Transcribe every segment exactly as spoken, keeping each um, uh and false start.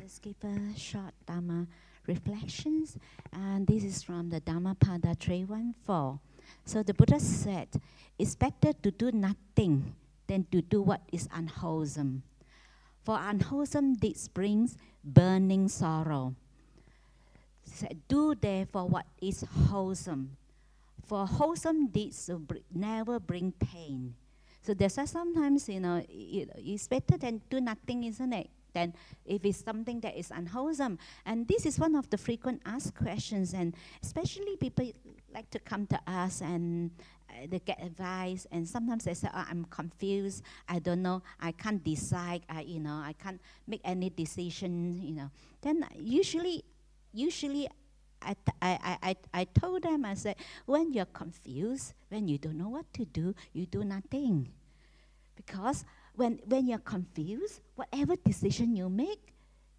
just give a short Dhamma reflections. And this is from the Dhammapada three one four. So the Buddha said, it's better to do nothing than to do what is unwholesome. For unwholesome deeds brings burning sorrow. So do therefore what is wholesome. For wholesome deeds br- never bring pain. So that's why sometimes, you know, it, it's better than do nothing, isn't it? Than if it's something that is unwholesome. And this is one of the frequent asked questions, and especially people like to come to us and uh, they get advice, and sometimes they say, oh, I'm confused, I don't know, I can't decide, I, you know, I can't make any decision, you know. Then usually, usually I, t- I, I, I, I told them, I said, when you're confused, when you don't know what to do, you do nothing. Because when, when you're confused, whatever decision you make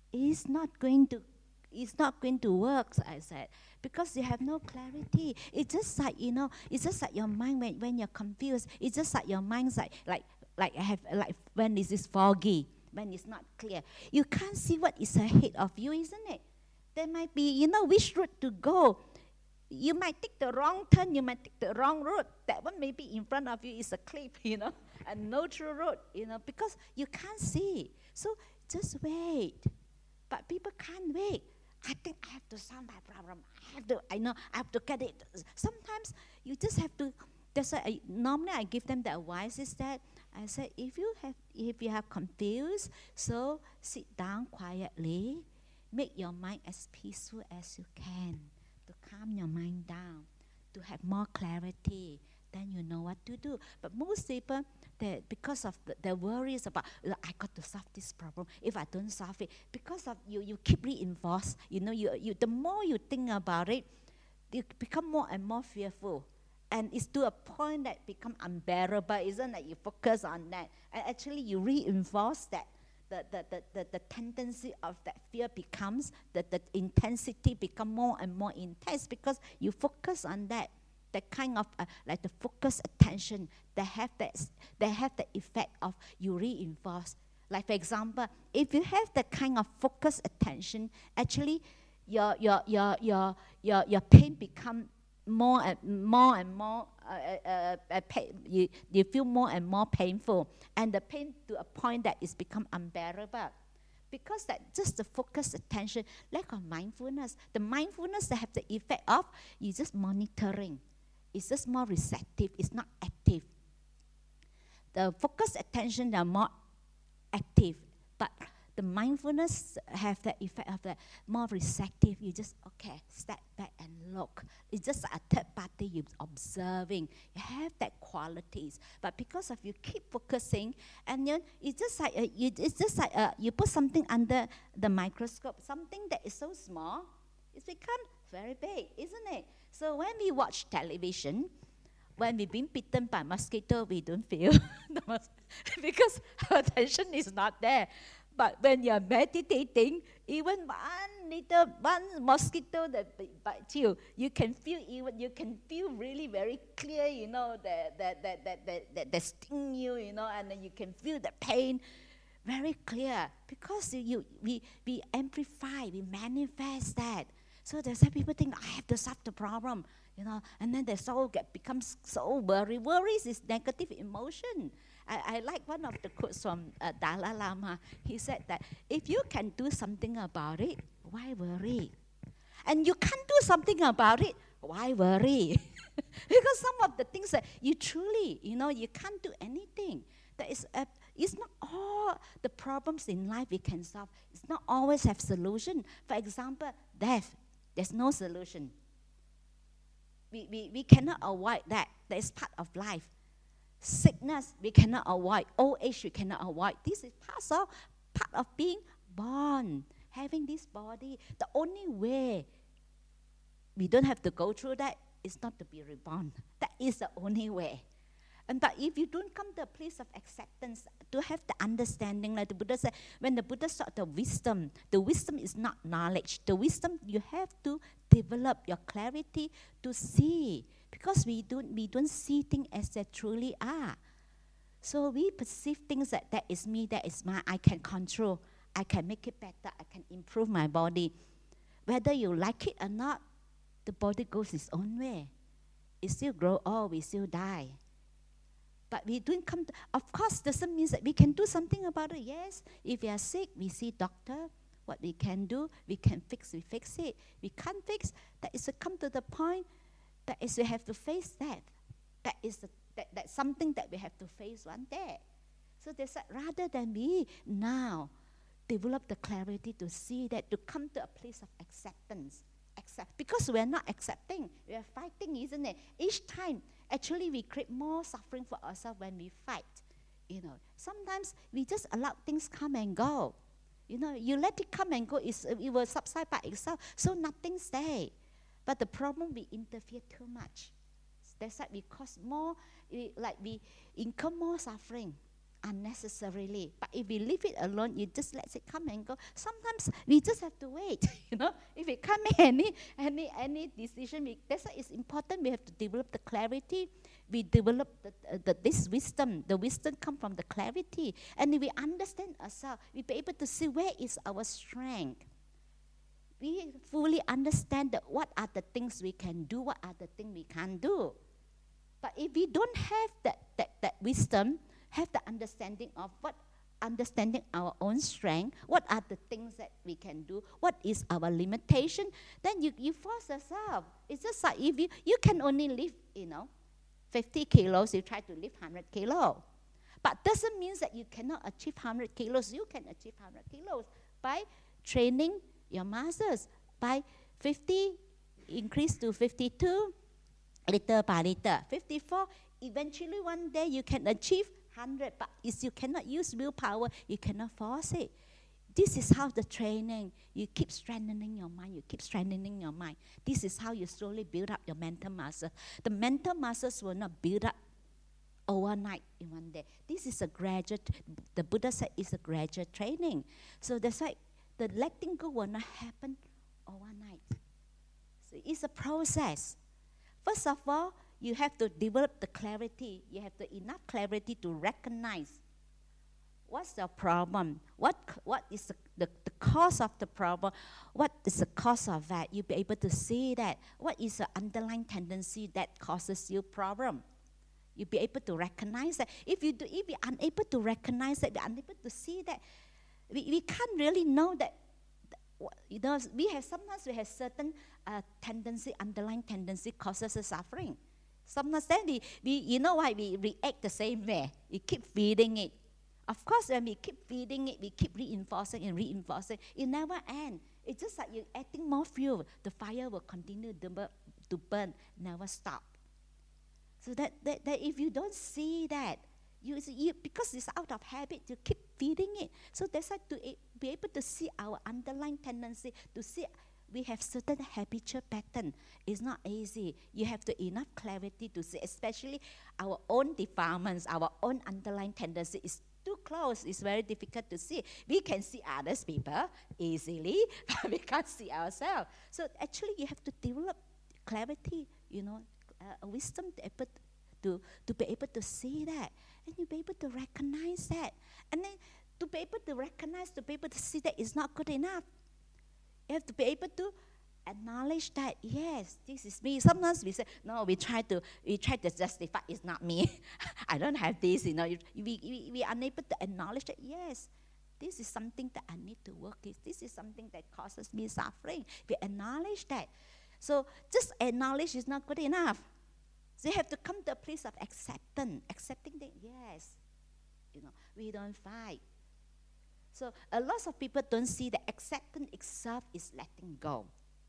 is not going to it's not going to work, I said, because you have no clarity. It's just like, you know, it's just like your mind when, when you're confused. It's just like your mind's like like like I have like when it is foggy, when it's not clear. You can't see what is ahead of you, isn't it? There might be, you know, which route to go. You might take the wrong turn, you might take the wrong route. That one maybe in front of you is a cliff, you know, and no true road, you know, because you can't see. So just wait. But people can't wait. I think I have to solve my problem. I have to, I know, I have to get it. Sometimes you just have to, that's why I, normally I give them the advice is that, I said, if you have, if you have confused, so sit down quietly, make your mind as peaceful as you can, to calm your mind down, to have more clarity, then you know what to do. But most people, they, because of the, their worries about, I got to solve this problem, if I don't solve it, because of you, you keep reinforce, you know, you, you, the more you think about it, you become more and more fearful. And it's to a point that become unbearable, isn't it? You focus on that. And actually you reinforce that. The, the, the, the, the tendency of that fear becomes, the, the intensity become more and more intense because you focus on that. That kind of uh, like the focused attention, they have that they have the effect of you reinforce. Like for example, if you have that kind of focused attention, actually your your your your your, your pain become more and more and more uh, uh, uh, pain, you, you feel more and more painful, and the pain to a point that it's become unbearable. Because that just the focused attention, lack of mindfulness, the mindfulness that have the effect of you just monitoring. It's just more receptive, it's not active. The focused attention, they are more active, but the mindfulness have the effect of the more receptive. You just, okay, step back and look. It's just a third party you're observing. You have that qualities, but because of you keep focusing, and you, it's just like, a, you, it's just like a, you put something under the microscope, something that is so small, it's become very big, isn't it? So when we watch television, when we've been bitten by mosquito, we don't feel the mos- because our attention is not there. But when you're meditating, even one little one mosquito that bites you, you can feel even you can feel really very clear, you know, that that that that that, that, that sting you, you know, and then you can feel the pain very clear because you we we amplify, we manifest that. So that's why people think, I have to solve the problem, you know, and then their soul get becomes so worried. Worries is negative emotion. I, I like one of the quotes from uh, Dalai Lama. He said that if you can do something about it, why worry? And you can't do something about it, why worry? Because some of the things that you truly, you know, you can't do anything. That is, uh, it's not all the problems in life we can solve. It's not always have solution. For example, death. There's no solution. We, we, we cannot avoid that. That is part of life. Sickness, we cannot avoid. Old age, we cannot avoid. This is part of, part of being born, having this body. The only way we don't have to go through that is not to be reborn. That is the only way. And but if you don't come to a place of acceptance, to have the understanding, like the Buddha said, when the Buddha sought the wisdom, the wisdom is not knowledge. The wisdom, you have to develop your clarity to see. Because we don't, we don't see things as they truly are. So we perceive things that that is me, that is mine, I can control. I can make it better. I can improve my body. Whether you like it or not, the body goes its own way. It still grow old, we still die. But we don't come to, of course, doesn't mean that we can do something about it. Yes, if we are sick, we see doctor. What we can do, we can fix, we fix it. We can't fix, that is to come to the point that is we have to face that. That is the, that, that's something that we have to face one day. So they said, rather than we now develop the clarity to see that, to come to a place of acceptance. Accept, because we're not accepting, we are fighting, isn't it? Each time, actually, we create more suffering for ourselves when we fight. You know, sometimes we just allow things come and go. You know, you let it come and go, it's, it will subside by itself, so nothing stays. But the problem, we interfere too much. That's why we cause more, like we incur more suffering unnecessarily. But if we leave it alone, you just let it come and go. Sometimes we just have to wait, you know. If we can't make any, any, any decision, we, that's why it's important we have to develop the clarity. We develop the, uh, the, this wisdom. The wisdom comes from the clarity. And if we understand ourselves, we'll be able to see where is our strength. We fully understand that what are the things we can do, what are the things we can't do. But if we don't have that, that, that wisdom, have the understanding of what, understanding our own strength, what are the things that we can do, what is our limitation, then you, you force yourself. It's just like if you, you can only lift, you know, fifty kilos, you try to lift one hundred kilos. But doesn't mean that you cannot achieve one hundred kilos. You can achieve one hundred kilos by training your muscles. By fifty, increase to fifty-two, little by little. fifty-four, eventually one day you can achieve one hundred, but if you cannot use willpower, you cannot force it. This is how the training, you keep strengthening your mind, you keep strengthening your mind. This is how you slowly build up your mental muscle. The mental muscles will not build up overnight in one day. This is a gradual, the Buddha said it's a gradual training. So that's why the letting go will not happen overnight. So it's a process. First of all, you have to develop the clarity. You have the enough clarity to recognize what's the problem, what what is the, the, the cause of the problem, what is the cause of that. You'll be able to see that. What is the underlying tendency that causes you problem? You'll be able to recognize that. If you do, if you're unable to recognize that, you're unable to see that, we, we can't really know that. You know, we have sometimes we have certain uh, tendency, underlying tendency causes us suffering. Sometimes then we, we, you know why we react the same way. We keep feeding it. Of course, when we keep feeding it, we keep reinforcing and reinforcing. It never ends. It's just like you're adding more fuel. The fire will continue to burn, to burn, never stop. So that, that, that if you don't see that, you, you because it's out of habit, you keep feeding it. So that's why to be able to see our underlying tendency, to see we have certain habitual pattern. It's not easy. You have to enough clarity to see, especially our own defilements, our own underlying tendency is too close. It's very difficult to see. We can see others people easily, but we can't see ourselves. So actually, you have to develop clarity, you know, uh, wisdom to, able to, to be able to see that, and you be able to recognize that. And then to be able to recognize, to be able to see that is not good enough. You have to be able to acknowledge that, yes, this is me. Sometimes we say, no, we try to we try to justify, it's not me. I don't have this, you know. We, we, we are unable to acknowledge that, yes, this is something that I need to work with. This is something that causes me suffering. We acknowledge that. So just acknowledge is not good enough. So you have to come to a place of acceptance, accepting that, yes, you know, we don't fight. So a lot of people don't see that acceptance itself is letting go.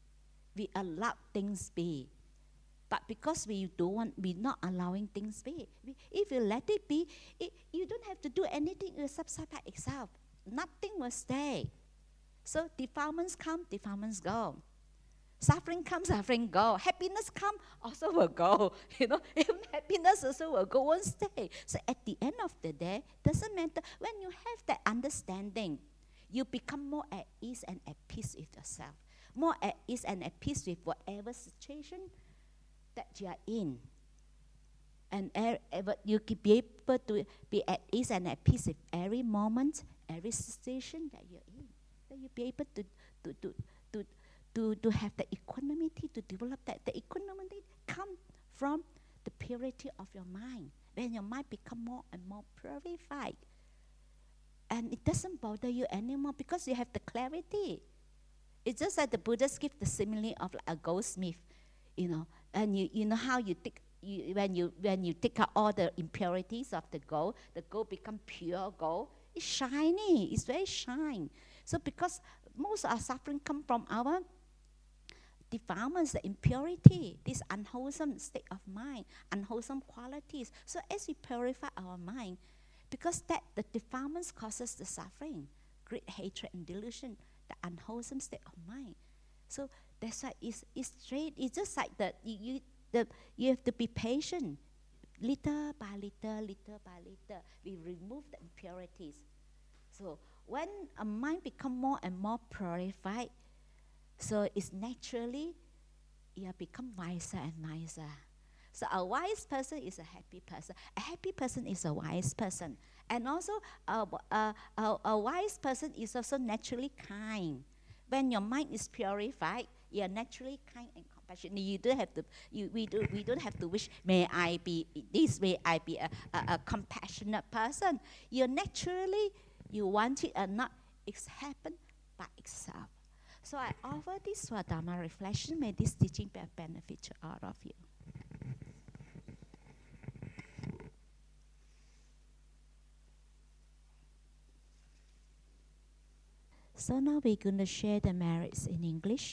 We allow things be. But because we don't want, we're not allowing things be. We, if you let it be, it, you don't have to do anything, it will subside by itself. Nothing will stay. So defilements come, defilements go. Suffering comes, suffering go. Happiness come, also will go. You know, even happiness also will go, won't stay. So at the end of the day, doesn't matter. When you have that understanding, you become more at ease and at peace with yourself. More at ease and at peace with whatever situation that you are in. And er, er, you can be able to be at ease and at peace with every moment, every situation that you're in. That you be able to to to to to, to have the equanimity, to develop that. The equanimity come from the purity of your mind. When your mind become more and more purified, and it doesn't bother you anymore because you have the clarity. It's just like the Buddhists give the simile of like a goldsmith, you know, and you you know how you take you, when you when you take out all the impurities of the gold, the gold become pure gold. It's shiny. It's very shine. So because most of our suffering come from our defilements, the impurity, this unwholesome state of mind, unwholesome qualities. So as we purify our mind, because that the defilements causes the suffering, great hatred and delusion, the unwholesome state of mind. So that's why it's, it's straight. It's just like that. You, you, the, you have to be patient. Little by little, little by little, we remove the impurities. So when a mind become more and more purified, so it's naturally you become wiser and wiser. So a wise person is a happy person. A happy person is a wise person. And also a, a, a, a wise person is also naturally kind. When your mind is purified, you are naturally kind and compassionate. You don't have to. You, we do. We don't have to wish. May I be this? May I be a, a, a compassionate person? You're naturally. You want it or not, it's happened by itself. So I offer this for Dharma reflection. May this teaching be a benefit to all of you. So now we're going to share the merits in English.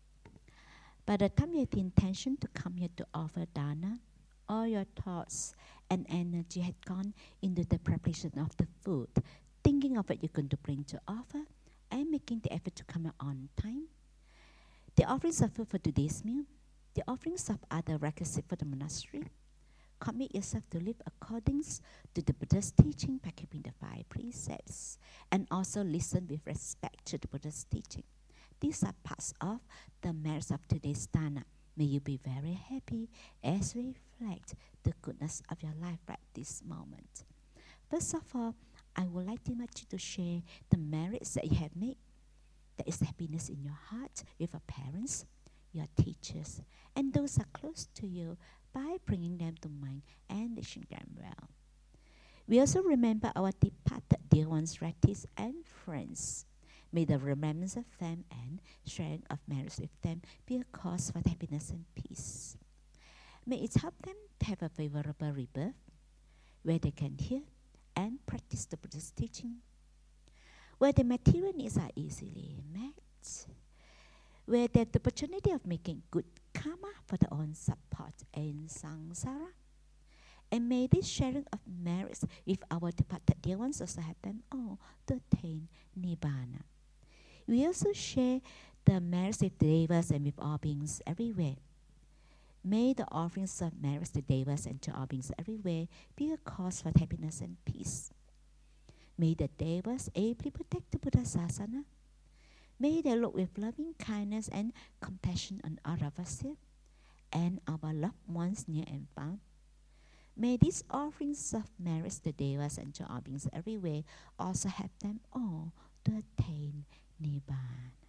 By the time you have the intention to come here to offer dana, all your thoughts and energy had gone into the preparation of the food, thinking of what you're going to bring to offer, and making the effort to come on time. The offerings of food for today's meal, the offerings of other requisites for the monastery. Commit yourself to live according to the Buddha's teaching by keeping the five precepts, and also listen with respect to the Buddha's teaching. These are parts of the merits of today's dana. May you be very happy as we reflect the goodness of your life right this moment. First of all, I would like to invite you to share the merits that you have made. There is happiness in your heart with your parents, your teachers, and those are close to you by bringing them to mind and wishing them well. We also remember our departed dear ones, relatives, and friends. May the remembrance of them and sharing of merits with them be a cause for happiness and peace. May it help them to have a favorable rebirth where they can hear and practice the Buddha's teaching, where the material needs are easily met, where they have the opportunity of making good karma for their own support in samsara. And may this sharing of merits with our departed dear ones also help them all to attain Nibbana. We also share the merits with devas and with all beings everywhere. May the offerings of merits to devas and to all beings everywhere be a cause for happiness and peace. May the devas ably protect the Buddha Sasana. May they look with loving kindness and compassion on all of us here and our loved ones near and far. May these offerings of merits to devas and to all beings everywhere also help them all to attain Nibbana.